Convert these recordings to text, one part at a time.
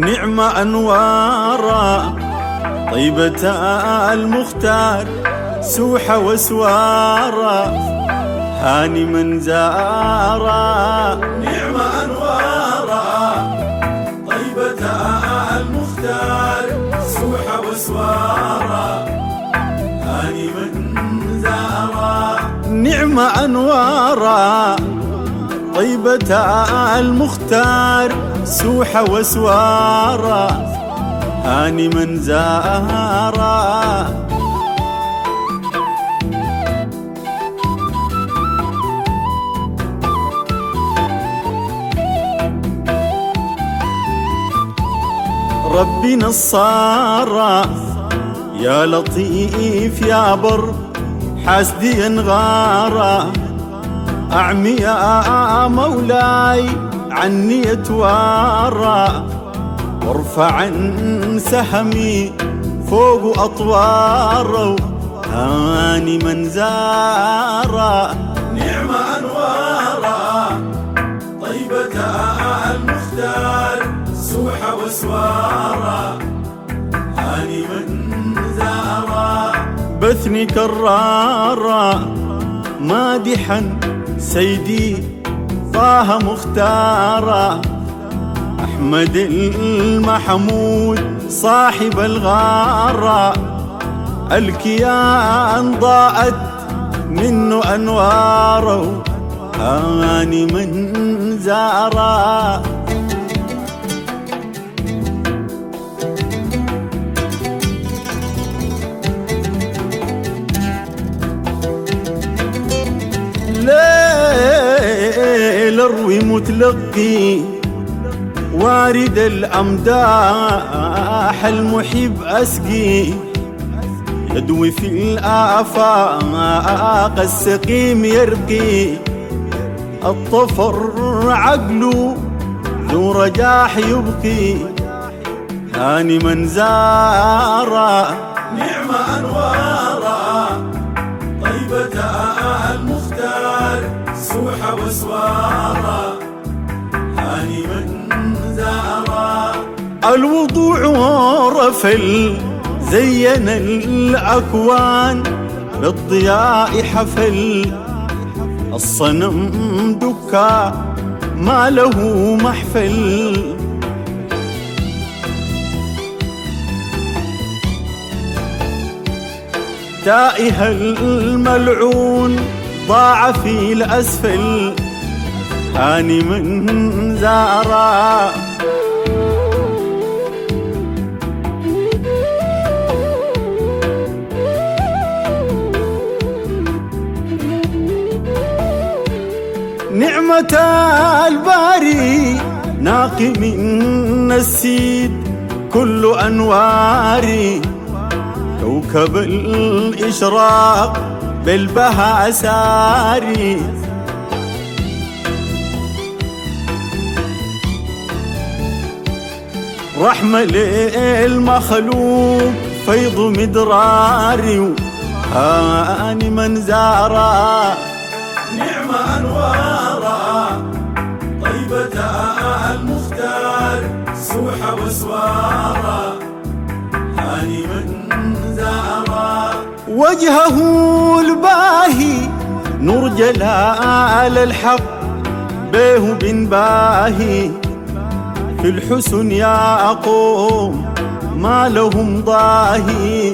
نعم أنوارا طيبة المختار سوح وسوارا هاني من زارا. نعم أنوارا طيبة المختار سوح وسوارا هاني من زارا. نعم أنوارا طيبة المختار سوح وسوارا هاني من زارا. ربي نصارا يا لطيف يا بر حاسدي انغارا أعمي يا مولاي عني يتوارى وارفع عن سهمي فوق أطواره هاني من زارا. نعم أنوارا طيبة المختار سوح وسوارا هاني من زارا. بثني كرارا مادحا سيدي طه مختارا أحمد المحمود صاحب الغارة الكيان ضاءت منه أنواره هاني من زارا. ليل اروي متلقي وارد الأمداح المحب أسقي يدوي في الآفاق السقيم يرقي الطفر عقله ذو رجاح يبقي هاني من زارا. نعم أنوارا طيبة المختار سوح وسوارا هاني من زارا. الوضوع رفل زين الأكوان بالضياء حفل الصنم دكا ما له محفل تائه الملعون ضاع في الأسفل هاني من زارا. نعمة الباري ناقي من السيد كل أنواري كوكب الإشراق بالبهاء ساري رحمة للمخلوق فيض مدراري هاني من زارا. نعم أنوارا طيبة المختار سوح وسوارا هاني من زارا. وجهه الباهي نور جلال الحق به بن باهي في الحسن يا قوم ما لهم ضاهي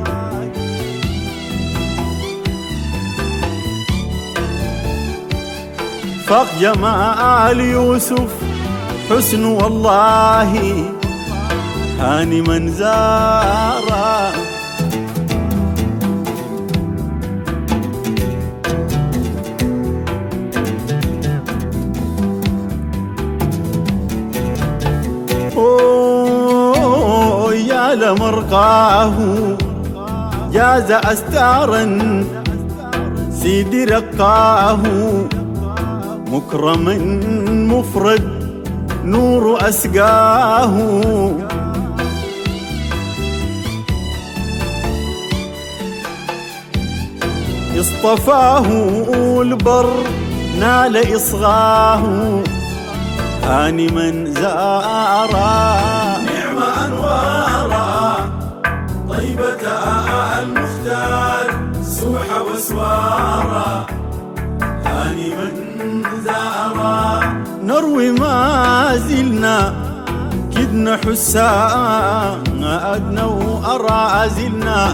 فاق جمال يوسف حسن والله هاني من زارا. يا لمرقاه جاز أستارا سيدي رقاه مكرما مفرد نور أسقاه اصطفاه البر نال إصغاه هاني من زارا. أنوارا طيبة المختار سوح وسوارا هاني من زارا نروي ما زلنا كدنا حسان أدنى وأرازلنا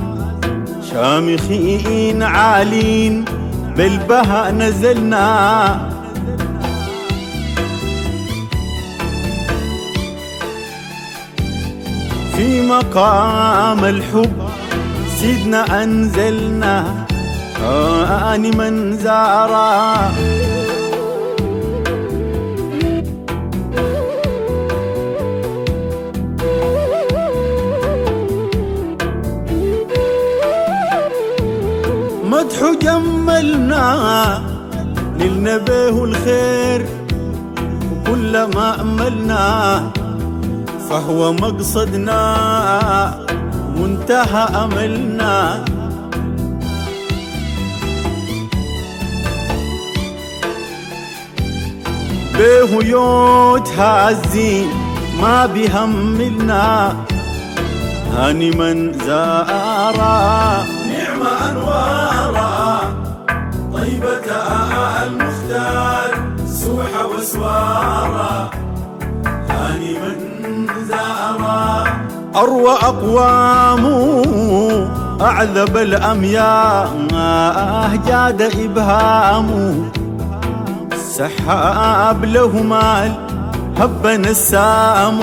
شامخين عالين بالبها نزلنا في مقام الحب سيدنا أنزلنا آني من زارا مدح جملنا للنبيه الخير وكل ما أملنا فهو مقصدنا منتهى أملنا بيه يوت هازين ما بيهملنا هاني من زارا نعم أنوارا طيبة المختار سوح وسوارا هاني من زارا أروى أقوام أعذب الأمياه جاد إبهام سحاب له مال هب نسام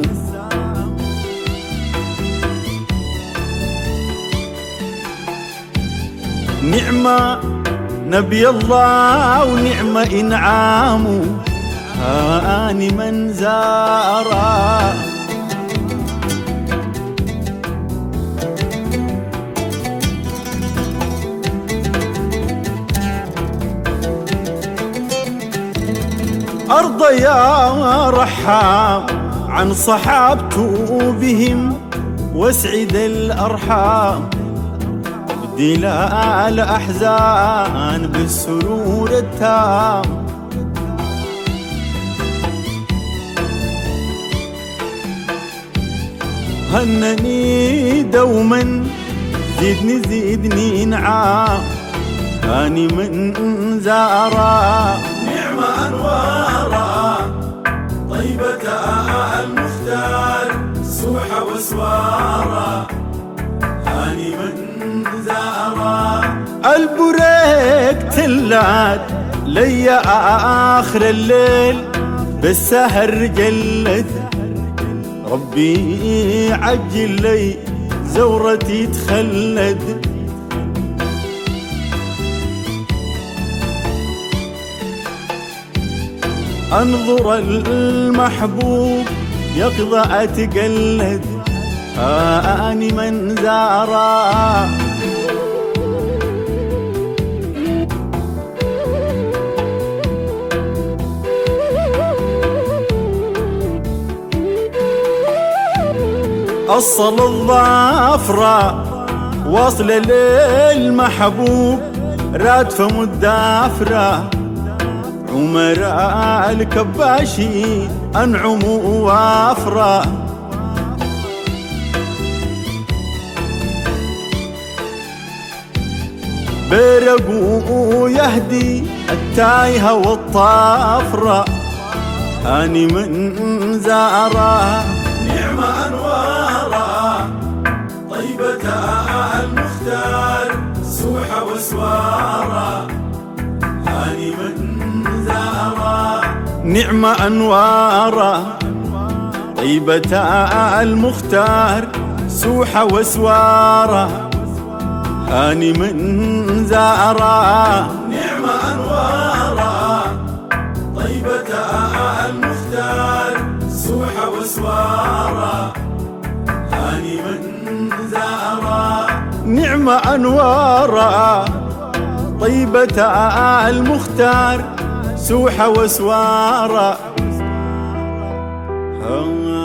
نعمة نبي الله ونعمة إنعام هاني من زارا أرضى يا رحام عن صحابته بهم واسعد الأرحام دلال أحزان بالسرور التام هنني دوما زيدني انعام هاني من زارا نعم أنوارا طيبة المختار سوح وسوارا هاني من زارا البريك تلات لي آخر الليل بالسهر جلد ربي عجل لي زورتي تخلد انظر المحبوب يقضى اتقلد هاني من زارا أصل الظافرة واصل للمحبوب رادفة مدافرة عمراء الكباشي أنعم وافرة برقو يهدي التايهة والطافرة هاني من زارا نعم أنوارا طيبة المختار سوح وسوارا هاني من زارا نعم أنوارا طيبة المختار سوح وسوارا هاني من زارا نعم أنوارا طيبة المختار سوح وسوارا هاني من زارا نعم أنوارا طيبة المختار سوح وسوارا